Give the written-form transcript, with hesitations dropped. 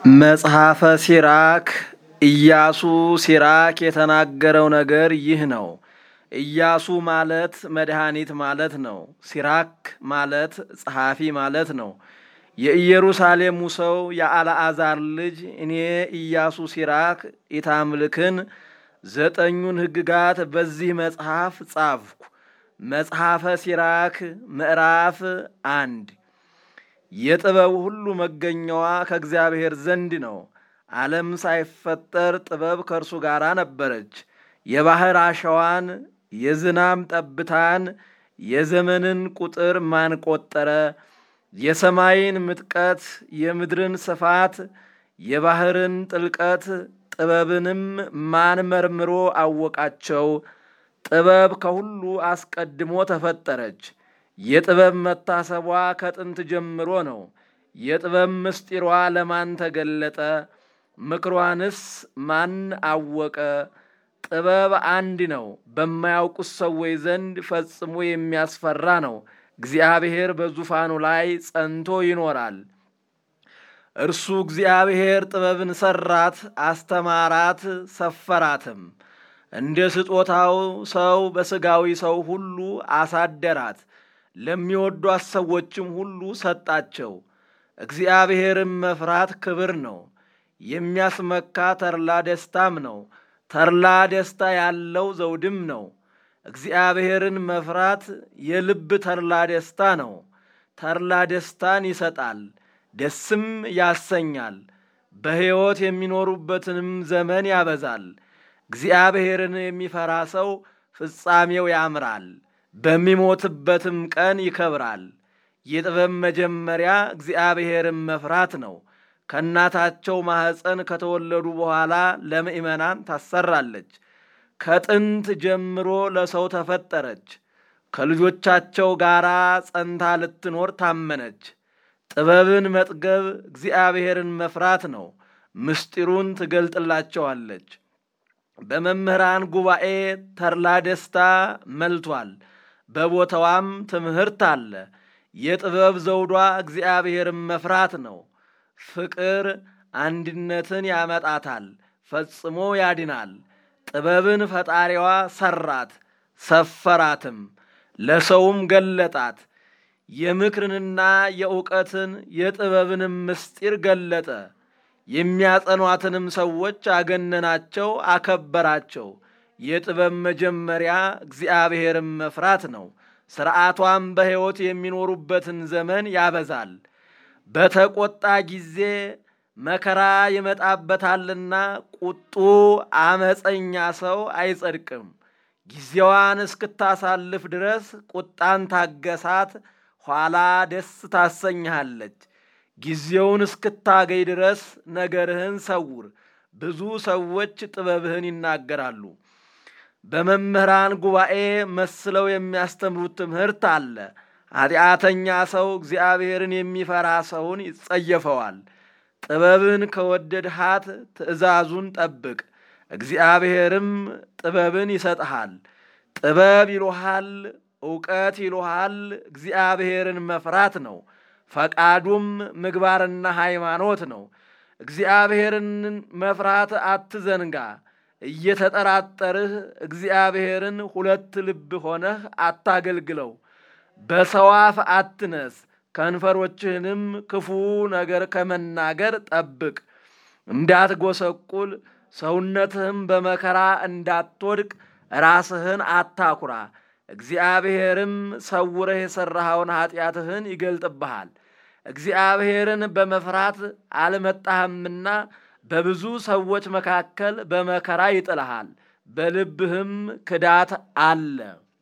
መጽሐፈ ሲራክ ኢያሱ ሲራክ የተናገረው ነገር ይህ ነው። ኢያሱ ማለት መድኃኒት ማለት ነው። ሲራክ ማለት ጸሐፊ ማለት ነው። የኢየሩሳሌሙ ሰው የአልዓዛር ልጅ እኔ ኢያሱ ሲራክ ኢታምልክን 9ኙን ሕግጋት በዚህ መጽሐፍ ጻፍኩ። መጽሐፈ ሲራክ ምዕራፍ 1 የጥበብ ሁሉ መገኛዋ ከእግዚአብሔር ዘንድ ነው። ዓለም ሳይፈጠር ጥበብ ከእርሱ ጋር ነበረች። የባሕር አሸዋን፣ የዝናም ጠብታን፣ የዘመንን ቁጥር ማን ቆጠረ? የሰማይን ምጥቀት፣ የምድርን ስፋት፣ የባሕርን ጥልቀት፣ ጥበብንም ማን መርምሮ አወቃቸው? ጥበብ ከሁሉ አስቀድሞ ተፈጠረች። የጥበብ መታሰቧ ከጥንት ጀምሮ ነው። የጥበብ ምስጢሯ ለማን ተገለጠ? ምክሯንስ ማን አወቀ? ጥበብ አንድ ነው፣ በማያውቁት ሰዎች ዘንድ ፈጽሞ የሚያስፈራ ነው። እግዚአብሔር በዙፋኑ ላይ ጸንቶ ይኖራል። እርሱ እግዚአብሔር ጥበብን ሠራት፣ አስተማራት፣ ሰፈራትም። እንደ ስጦታው ሰው በሥጋዊ ሰው ሁሉ አሳደራት። ለሚወዷት ሰዎችም ሁሉ ሰጣቸው። እግዚአብሔርን መፍራት ክብር ነው፣ የሚያስመካ ተድላ ደስታም ነው። ተድላ ደስታ ያለው ዘውድም ነው። እግዚአብሔርን መፍራት የልብ ተድላ ደስታ ነው። ተድላ ደስታን ይሰጣል፣ ደስም ያሰኛል። በሕይወት የሚኖሩበትንም ዘመን ያበዛል። እግዚአብሔርን የሚፈራ ሰው ፍጻሜው ያምራል፣ በሚሞትበትም ቀን ይከብራል። የጥበብ መጀመሪያ እግዚአብሔርን መፍራት ነው። ከእናታቸው ማኅፀን ከተወለዱ በኋላ ለምእመናን ታሰራለች። ከጥንት ጀምሮ ለሰው ተፈጠረች። ከልጆቻቸው ጋር ጸንታ ልትኖር ታመነች። ጥበብን መጥገብ እግዚአብሔርን መፍራት ነው። ምስጢሩን ትገልጥላቸዋለች። በመምህራን ጉባኤ ተድላ ደስታ መልቷል። በቦታዋም ትምህርት አለ። የጥበብ ዘውዷ እግዚአብሔርን መፍራት ነው። ፍቅር አንድነትን ያመጣታል፣ ፈጽሞ ያድናል። ጥበብን ፈጣሪዋ ሠራት፣ ሰፈራትም፣ ለሰውም ገለጣት። የምክርንና የእውቀትን የጥበብንም ምስጢር ገለጠ። የሚያጸኗትንም ሰዎች አገነናቸው፣ አከበራቸው። የጥበብ መጀመሪያ እግዚአብሔርን መፍራት ነው። ሥርዓቷም በሕይወት የሚኖሩበትን ዘመን ያበዛል። በተቈጣ ጊዜ መከራ ይመጣበታልና ቁጡ አመፀኛ ሰው አይጸድቅም። ጊዜዋን እስክታሳልፍ ድረስ ቁጣን ታገሳት፣ ኋላ ደስ ታሰኝሃለች። ጊዜውን እስክታገኝ ድረስ ነገርህን ሰውር። ብዙ ሰዎች ጥበብህን ይናገራሉ። በመምህራን ጉባኤ መስለው የሚያስተምሩት ትምህርት አለ። ኃጢአተኛ ሰው እግዚአብሔርን የሚፈራ ሰውን ይጸየፈዋል። ጥበብን ከወደድሃት ትእዛዙን ጠብቅ፣ እግዚአብሔርም ጥበብን ይሰጥሃል። ጥበብ ይሉሃል፣ ዕውቀት ይሉሃል፣ እግዚአብሔርን መፍራት ነው። ፈቃዱም ምግባርና ሃይማኖት ነው። እግዚአብሔርን መፍራት አትዘንጋ። እየተጠራጠርህ እግዚአብሔርን ሁለት ልብ ሆነህ አታገልግለው። በሰው አፍ አትነስ፣ ከንፈሮችህንም ክፉ ነገር ከመናገር ጠብቅ። እንዳትጐሰቁል፣ ሰውነትህም በመከራ እንዳትወድቅ ራስህን አታኩራ። እግዚአብሔርም ሰውረህ የሠራኸውን ኃጢአትህን ይገልጥብሃል። እግዚአብሔርን በመፍራት አልመጣህምና በብዙ ሰዎች መካከል በመከራ ይጥልሃል። በልብህም ክዳት አለ።